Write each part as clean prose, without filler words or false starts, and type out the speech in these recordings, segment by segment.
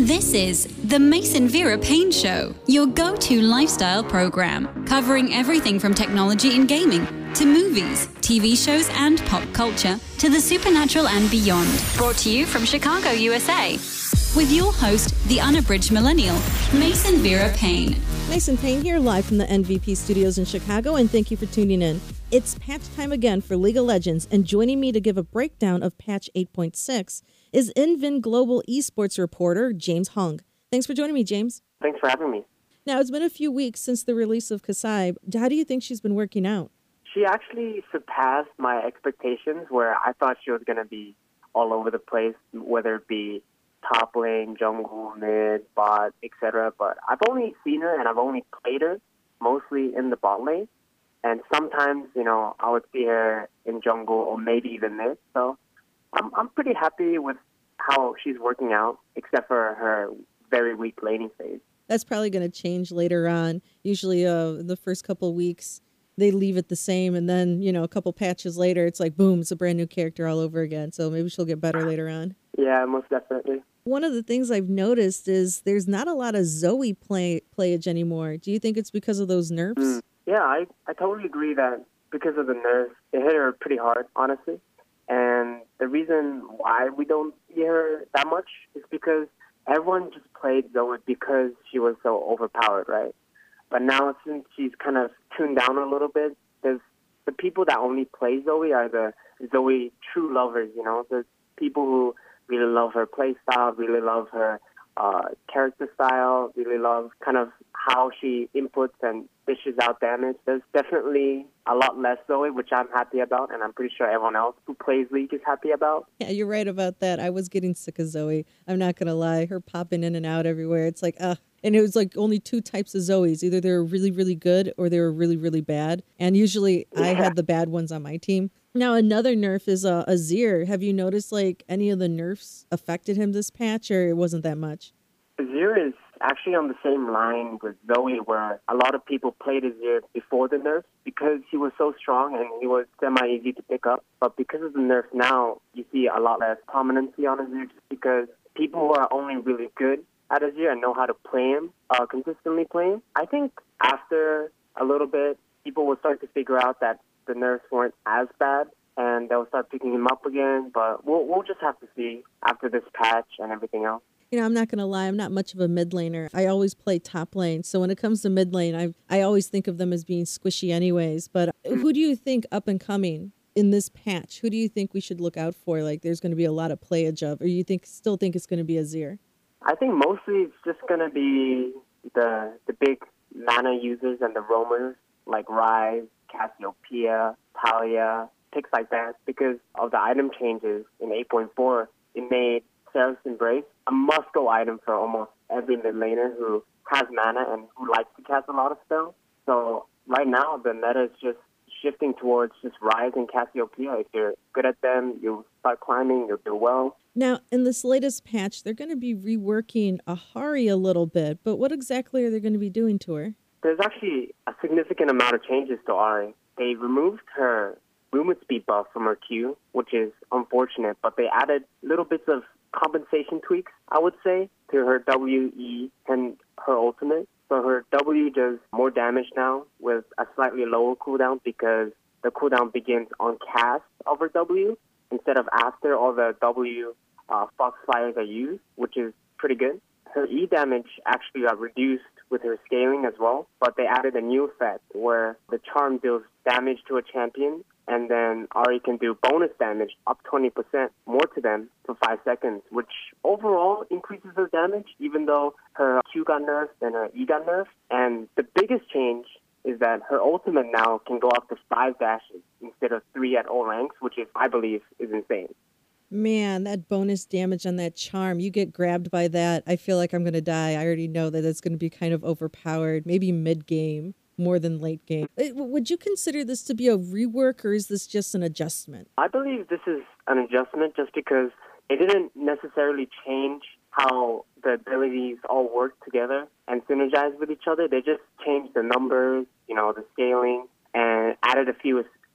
This is the Mason Vera Payne Show, your go-to lifestyle program, covering everything from technology and gaming to movies, TV shows, and pop culture to the supernatural and beyond. Brought to you from Chicago, USA, with your host, the unabridged millennial, Mason Vera Payne. Mason Payne here, live from the MVP studios in Chicago, and thank you for tuning in. It's patch time again for League of Legends, and joining me to give a breakdown of patch 8.6 is InVin Global Esports reporter James Hung. Thanks for joining me, James. Thanks for having me. Now, it's been a few weeks since the release of Kasai. How do you think she's been working out? She actually surpassed my expectations, where I thought she was going to be all over the place, whether it be top lane, jungle, mid, bot, etc. But I've only seen her and I've only played her mostly in the bot lane. And sometimes, I would see her in jungle or maybe even mid. So I'm pretty happy with how she's working out, except for her very weak laning phase. That's probably going to change later on. Usually the first couple of weeks, they leave it the same. And then, a couple patches later, it's like, boom, it's a brand new character all over again. So maybe she'll get better later on. Yeah, most definitely. One of the things I've noticed is there's not a lot of Zoe playage anymore. Do you think it's because of those nerfs? Yeah, I totally agree that because of the nerfs, it hit her pretty hard, honestly. And the reason why we don't see her that much is because everyone just played Zoe because she was so overpowered, right? But now since she's kind of tuned down a little bit, the people that only play Zoe are the Zoe true lovers, the people who really love her play style, really love her character style, really love kind of how she inputs and dishes out damage. There's definitely a lot less Zoe, which I'm happy about, and I'm pretty sure everyone else who plays League is happy about. Yeah, you're right about that. I was getting sick of Zoe. I'm not going to lie. Her popping in and out everywhere. It's like, ugh. And it was like only two types of Zoes. Either they were really, really good or they were really, really bad. And usually I had the bad ones on my team. Now, another nerf is Azir. Have you noticed like any of the nerfs affected him this patch, or it wasn't that much? Azir is actually on the same line with Zoe, where a lot of people played Azir before the nerfs because he was so strong and he was semi-easy to pick up. But because of the nerfs now, you see a lot less prominency on Azir just because people who are only really good at Azir and know how to play him, consistently play him. I think after a little bit, people will start to figure out that the nerfs weren't as bad, and they'll start picking him up again. But we'll just have to see after this patch and everything else. I'm not going to lie. I'm not much of a mid laner. I always play top lane. So when it comes to mid lane, I always think of them as being squishy anyways. But who do you think up and coming in this patch? Who do you think we should look out for? Like there's going to be a lot of playage of, or you still think it's going to be Azir? I think mostly it's just going to be the big mana users and the roamers like Ryze, Cassiopeia, Talia, picks like that. Because of the item changes in 8.4, it made Seraph's Embrace a must-go item for almost every mid laner who has mana and who likes to cast a lot of spells. So right now, the meta is just shifting towards just Ryze and Cassiopeia. If you're good at them, you start climbing, you'll do well. Now, in this latest patch, they're going to be reworking Ahri a little bit, but what exactly are they going to be doing to her? There's actually a significant amount of changes to Ahri. They removed her movement speed buff from her Q, which is unfortunate, but they added little bits of compensation tweaks, I would say, to her W, E, and her ultimate. So her W does more damage now with a slightly lower cooldown because the cooldown begins on cast of her W instead of after all the W Foxfires are used, which is pretty good. Her E damage actually got reduced with her scaling as well, but they added a new effect where the charm deals damage to a champion, and then Ahri can do bonus damage up 20% more to them for 5 seconds, which overall increases her damage, even though her Q got nerfed and her E got nerfed. And the biggest change is that her ultimate now can go up to 5 dashes instead of 3 at all ranks, which is, I believe, is insane. Man, that bonus damage on that charm, you get grabbed by that, I feel like I'm going to die. I already know that it's going to be kind of overpowered, maybe mid-game more than late game. Would you consider this to be a rework, or is this just an adjustment? I believe this is an adjustment just because it didn't necessarily change how the abilities all work together and synergize with each other. They just changed the numbers, the scaling, and added a few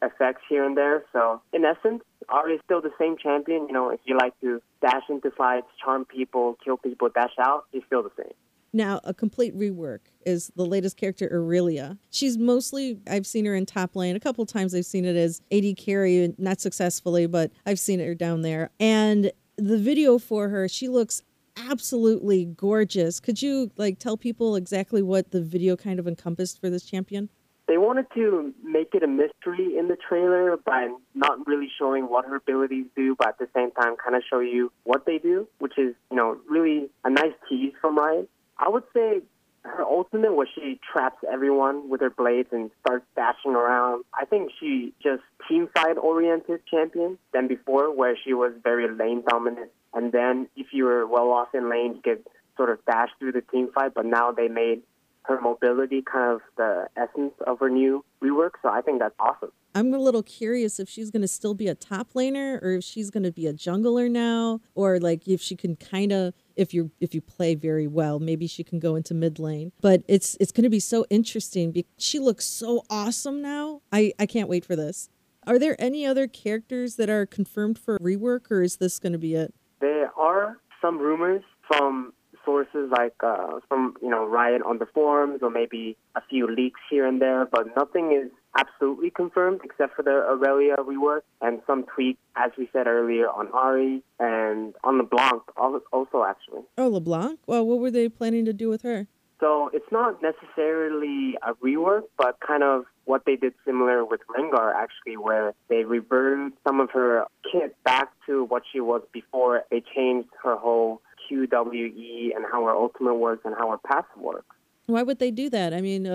effects here and there. So in essence, Ari is still the same champion. You know, if you like to dash into fights, charm people, kill people, dash out, she's still the same. Now, a complete rework is the latest character, Aurelia. She's mostly, I've seen her in top lane. A couple times I've seen it as AD carry, not successfully, but I've seen her down there. And the video for her, she looks absolutely gorgeous. Could you tell people exactly what the video kind of encompassed for this champion? They wanted to make it a mystery in the trailer by not really showing what her abilities do, but at the same time kind of show you what they do, which is, really a nice tease from Riot. I would say her ultimate, where she traps everyone with her blades and starts dashing around. I think she just team fight oriented champion than before, where she was very lane dominant. And then if you were well off in lane, you could sort of dash through the team fight. But now they made her mobility kind of the essence of her new rework. So I think that's awesome. I'm a little curious if she's going to still be a top laner or if she's going to be a jungler now, or if she can kind of, if you play very well, maybe she can go into mid lane. But it's going to be so interesting because she looks so awesome now. I can't wait for this. Are there any other characters that are confirmed for rework, or is this going to be it? There are some rumors from sources from Riot on the forums, or maybe a few leaks here and there, but nothing is absolutely confirmed except for the Aurelia rework and some tweaks, as we said earlier, on Ari and on LeBlanc also, actually. Oh, LeBlanc? Well, what were they planning to do with her? So it's not necessarily a rework, but kind of what they did similar with Rengar, actually, where they reverted some of her kit back to what she was before. They changed her whole QWE and how her ultimate works and how her passive works. Why would they do that? I mean,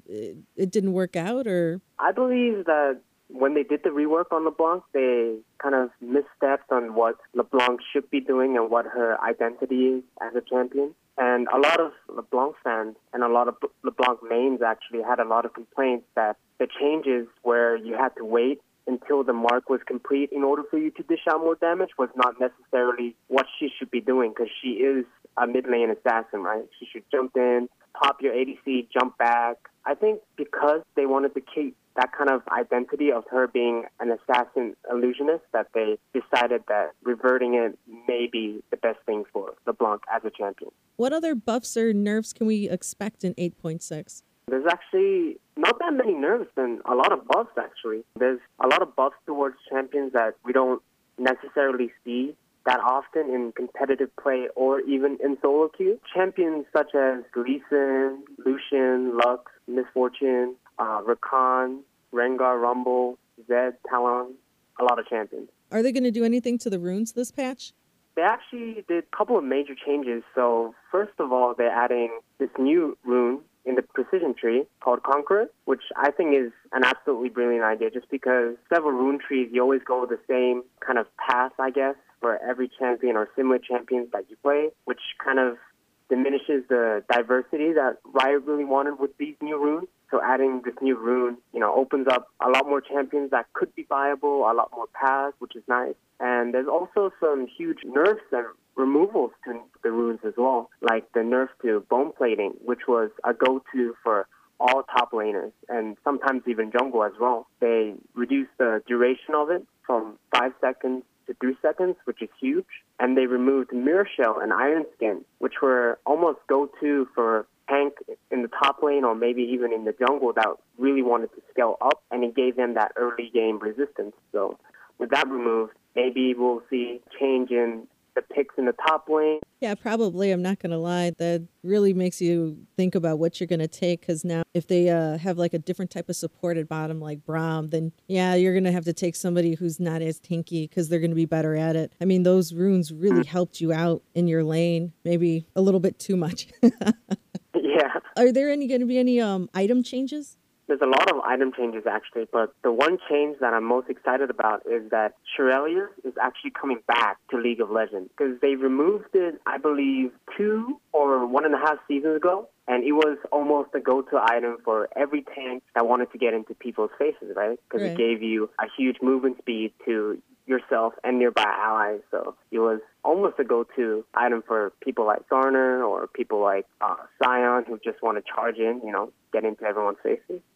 it didn't work out, or? I believe that when they did the rework on LeBlanc, they kind of misstepped on what LeBlanc should be doing and what her identity is as a champion. And a lot of LeBlanc fans and a lot of LeBlanc mains actually had a lot of complaints that the changes where you had to wait until the mark was complete in order for you to dish out more damage was not necessarily what she should be doing, because she is a mid lane assassin, right? She should jump in, pop your ADC, jump back. I think because they wanted to keep that kind of identity of her being an assassin illusionist, that they decided that reverting it may be the best thing for LeBlanc as a champion. What other buffs or nerfs can we expect in 8.6? There's actually not that many nerfs and a lot of buffs, actually. There's a lot of buffs towards champions that we don't necessarily see that often in competitive play or even in solo queue. Champions such as Lee Sin, Lucian, Lux, Miss Fortune, Rakan, Rengar, Rumble, Zed, Talon, a lot of champions. Are they going to do anything to the runes this patch? They actually did a couple of major changes. So first of all, they're adding this new rune in the precision tree called Conqueror, which I think is an absolutely brilliant idea, just because several rune trees, you always go the same kind of path, I guess, for every champion or similar champions that you play, which kind of diminishes the diversity that Riot really wanted with these new runes. So adding this new rune, opens up a lot more champions that could be viable, a lot more paths, which is nice. And there's also some huge nerfs and removals to the runes as well, like the nerf to bone plating, which was a go-to for all top laners and sometimes even jungle as well. They reduced the duration of it from 5 seconds to 3 seconds, which is huge. And they removed Mirror Shell and Iron Skin, which were almost go-to for tank in the top lane or maybe even in the jungle that really wanted to scale up, and it gave them that early game resistance. So with that removed, maybe we'll see change in the picks in the top lane. Yeah, probably. I'm not going to lie. That really makes you think about what you're going to take, because now if they have a different type of support at bottom like Braum, then yeah, you're going to have to take somebody who's not as tanky because they're going to be better at it. I mean, those runes really helped you out in your lane, maybe a little bit too much. Yeah. Are there going to be any item changes? There's a lot of item changes, actually, but the one change that I'm most excited about is that Shirelius is actually coming back to League of Legends, because they removed it, I believe, 2 or 1.5 seasons ago, and it was almost a go-to item for every tank that wanted to get into people's faces, right? Because it gave you a huge movement speed to yourself and nearby allies, so it was almost a go-to item for people like Garner or people like Sion who just want to charge in, get into everyone's faces.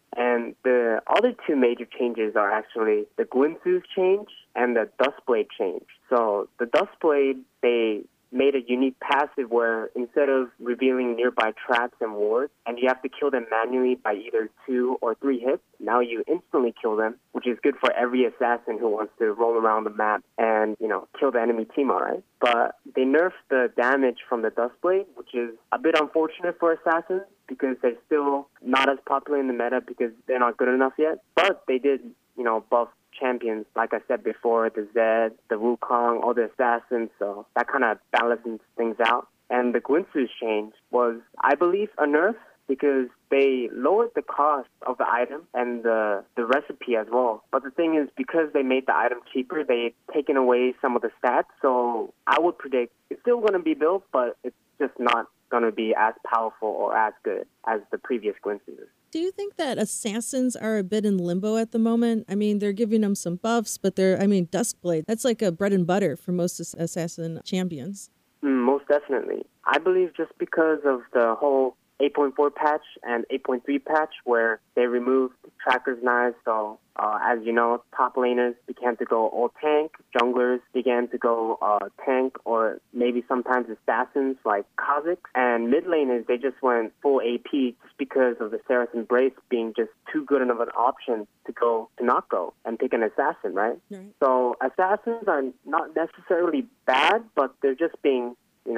And the other two major changes are actually the Guinsoo's change and the Duskblade change. So the Duskblade, they made a unique passive where instead of revealing nearby traps and wards, and you have to kill them manually by either 2 or 3 hits, now you instantly kill them, which is good for every assassin who wants to roll around the map and, kill the enemy team, all right? But they nerfed the damage from the Duskblade, which is a bit unfortunate for assassins because they're still not as popular in the meta because they're not good enough yet. But they did, buff champions, like I said before, the Zed, the Wukong, all the assassins, so that kind of balances things out. And the Guinsoo's change was, I believe, a nerf because they lowered the cost of the item and the recipe as well. But the thing is, because they made the item cheaper, they've taken away some of the stats, so I would predict it's still going to be built, but it's just not going to be as powerful or as good as the previous Guinsoo's. Do you think that assassins are a bit in limbo at the moment? I mean, they're giving them some buffs, but Duskblade, that's like a bread and butter for most assassin champions. Most definitely. I believe just because of the whole 8.4 patch and 8.3 patch where they removed Tracker's Knives, so as you know, top laners began to go all tank, junglers began to go tank, or maybe sometimes assassins like Kha'Zix, and mid laners, they just went full AP just because of the Seraph Embrace being just too good of an option to go to not go and pick an assassin, right? So assassins are not necessarily bad, but they're just being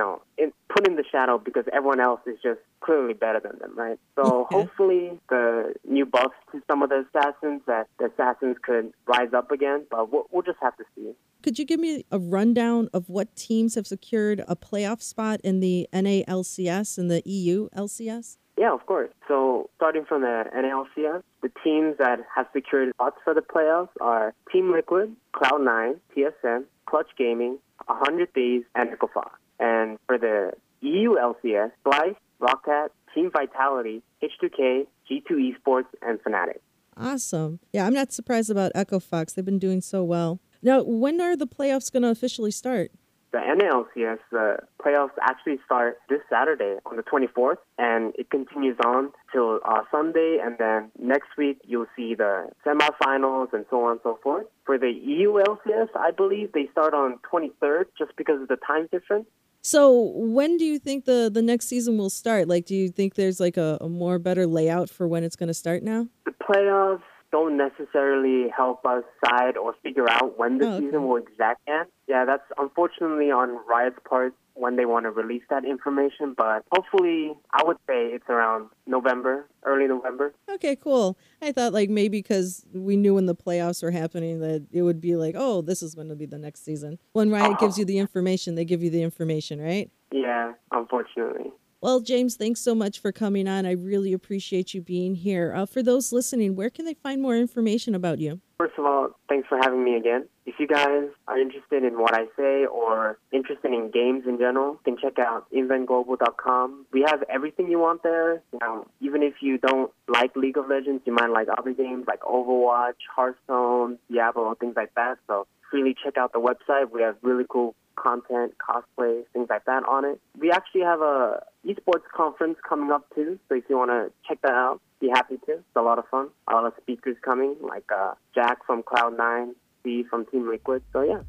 put in the shadow because everyone else is just clearly better than them, right? So hopefully the new buffs to some of the assassins, that the assassins could rise up again, but we'll just have to see. Could you give me a rundown of what teams have secured a playoff spot in the NALCS and the EU LCS? Yeah, of course. So starting from the NALCS, the teams that have secured spots for the playoffs are Team Liquid, Cloud9, TSM, Clutch Gaming, 100 Thieves, and EchoFox. And for the EU LCS, Splice, Rockcat, Team Vitality, H2K, G2 Esports, and Fnatic. Awesome. Yeah, I'm not surprised about EchoFox. They've been doing so well. Now, when are the playoffs going to officially start? The NALCS, the playoffs actually start this Saturday on the 24th, and it continues on till Sunday, and then next week you'll see the semifinals and so on and so forth. For the EU LCS, I believe they start on 23rd just because of the time difference. So when do you think the next season will start? Like, do you think there's like a more better layout for when it's going to start now? The playoffs don't necessarily help us decide or figure out when the season will exactly end. Yeah, that's unfortunately on Riot's part when they want to release that information, but hopefully I would say it's around November, early November. Okay, cool. I thought like maybe because we knew when the playoffs were happening that it would be like, oh, this is when it'll be the next season. When Riot gives you the information, they give you the information, right? Yeah, unfortunately. Well, James, thanks so much for coming on. I really appreciate you being here. For those listening, where can they find more information about you? First of all, thanks for having me again. If you guys are interested in what I say or interested in games in general, you can check out inventglobal.com. We have everything you want there. Even if you don't like League of Legends, you might like other games like Overwatch, Hearthstone, Diablo, things like that. So freely check out the website. We have really cool content, cosplay, things like that on it. We actually have a esports conference coming up too, so if you want to check that out, be happy to. It's a lot of fun. A lot of speakers coming, like Jack from Cloud9, Steve from Team Liquid, so yeah.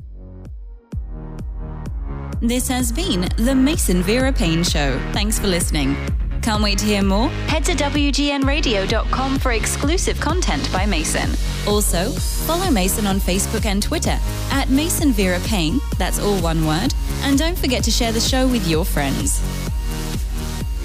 This has been the Mason Vera Payne Show. Thanks for listening. Can't wait to hear more? Head to WGNradio.com for exclusive content by Mason. Also, follow Mason on Facebook and Twitter at Mason Vera Payne, that's all one word, and don't forget to share the show with your friends.